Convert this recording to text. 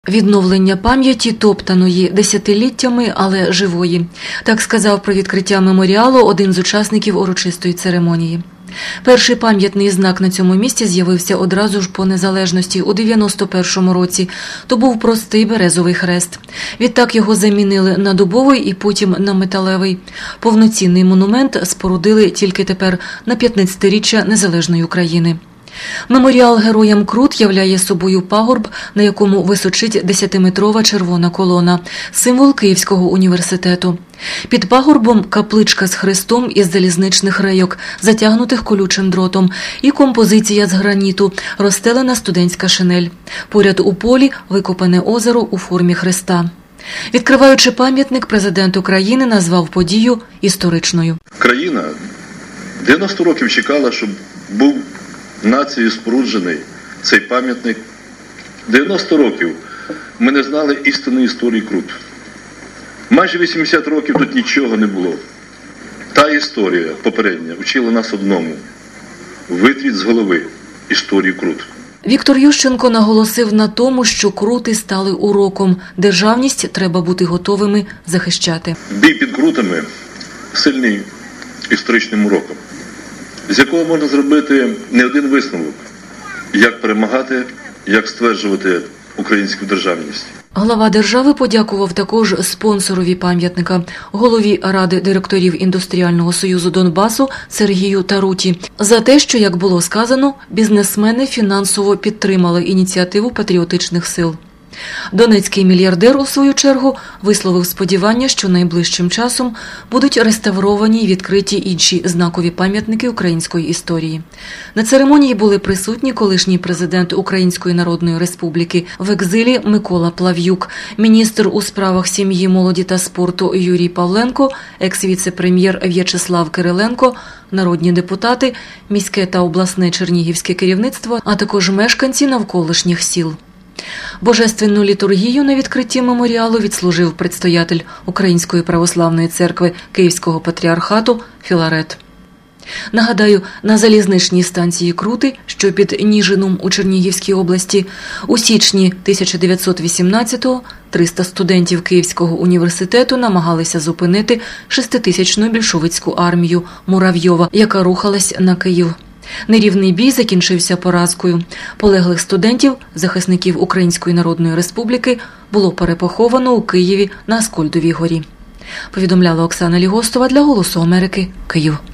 Відновлення пам'яті, топтаної десятиліттями, але живої. Так сказав про відкриття меморіалу один з учасників урочистої церемонії. Перший пам'ятний знак на цьому місці з'явився одразу ж по незалежності у 91-му році. То був простий березовий хрест. Відтак його замінили на дубовий і потім на металевий. Повноцінний монумент спорудили тільки тепер на 15-річчя незалежної України. Меморіал героям Крут являє собою пагорб, на якому височить 10-метрова червона колона – символ Київського університету. Під пагорбом капличка з хрестом із залізничних рейок, затягнутих колючим дротом, і композиція з граніту, розстелена студентська шинель. Поряд у полі викопане озеро у формі хреста. Відкриваючи пам'ятник, президент України назвав подію історичною. Країна 90 років чекала, щоб був нацією споруджений цей пам'ятник. 90 років ми не знали істинної історії Крут. Майже 80 років тут нічого не було. Та історія попередня вчила нас одному – витріть з голови історію Крут. Віктор Ющенко наголосив на тому, що Крути стали уроком. Державність треба бути готовими захищати. Бій під Крутами – сильний історичним уроком, з якого можна зробити не один висновок, як перемагати, як стверджувати українську державність. Глава держави подякував також спонсорові пам'ятника – голові Ради директорів Індустріального союзу Донбасу Сергію Таруті за те, що, як було сказано, бізнесмени фінансово підтримали ініціативу патріотичних сил. Донецький мільярдер, у свою чергу, висловив сподівання, що найближчим часом будуть реставровані й відкриті інші знакові пам'ятники української історії. На церемонії були присутні колишній президент Української Народної Республіки в екзилі Микола Плав'юк, міністр у справах сім'ї, молоді та спорту Юрій Павленко, екс-віце-прем'єр В'ячеслав Кириленко, народні депутати, міське та обласне чернігівське керівництво, а також мешканці навколишніх сіл. Божественну літургію на відкритті меморіалу відслужив предстоятель Української православної церкви Київського патріархату Філарет. Нагадаю, на залізничній станції Крути, що під Ніжином у Чернігівській області, у січні 1918-го 300 студентів Київського університету намагалися зупинити 6-тисячну більшовицьку армію Муравйова, яка рухалась на Київ. Нерівний бій закінчився поразкою. Полеглих студентів, захисників Української Народної Республіки, було перепоховано у Києві на Аскольдовій горі. Повідомляла Оксана Лігостова для «Голосу Америки», Київ.